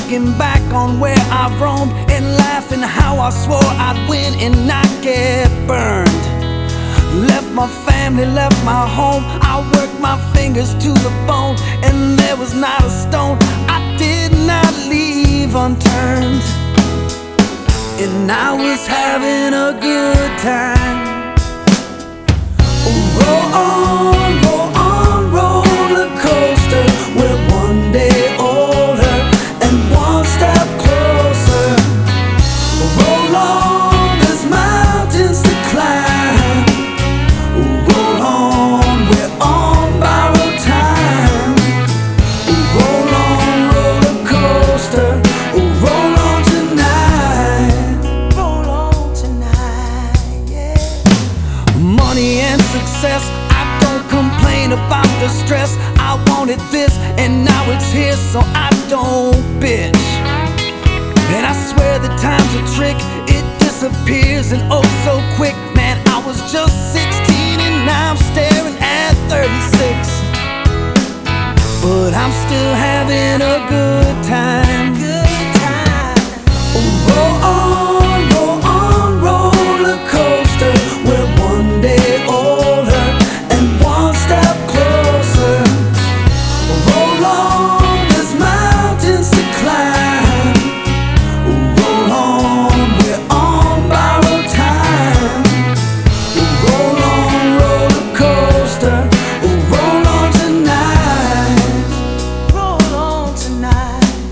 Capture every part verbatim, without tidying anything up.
looking back on where I roamed and laughing how I swore I'd win and not get burned. Left my family, left my home, I worked my fingers to the bone, and there was not a stone I did not leave unturned. And I was having a good time. Oh, roll on, roll on, roller coaster. We're one day older and one step closer. Roll on, there's mountains to climb. Roll on, we're on borrowed time. Roll on, roller coaster. Roll on tonight. Roll on tonight, yeah. Money and success, I don't complain about the stress. I wanted this and now it's here, so I don't bitch. And I swear the time's a trick, it disappears and oh so quick. Man, I was just sixteen and now I'm staring at thirty-six. But I'm still having a good time. Good time. Oh, roll on, roll on, roller coaster. We're one day older and one step closer. Roll on, there's mountains to climb. Roll on, we're on borrowed time. Roll on, roller coaster. Roll on tonight. Roll on tonight.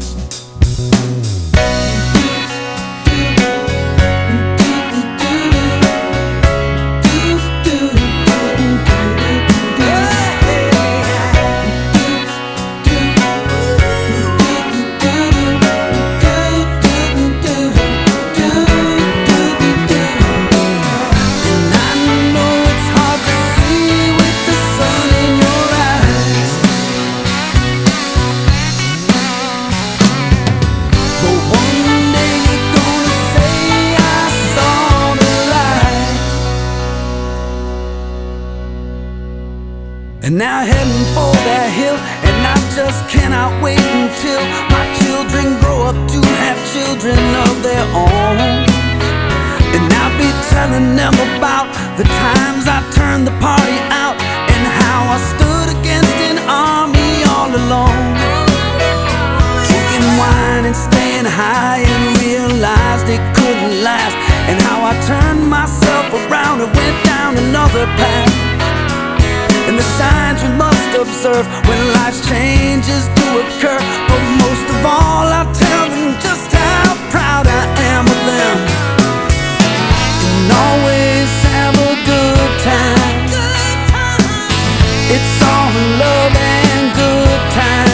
And now heading for that hill, and I just cannot wait until my children grow up to have children of their own. And I'll be telling them about the times I turned the party out and how I stood against an army all alone. Drinking wine and staying high and realized it couldn't last, and how I turned myself around and went down another path. And the signs we must observe when life's changes do occur. But most of all, I tell them just how proud I am of them. And always have a good time. It's all in love and good times.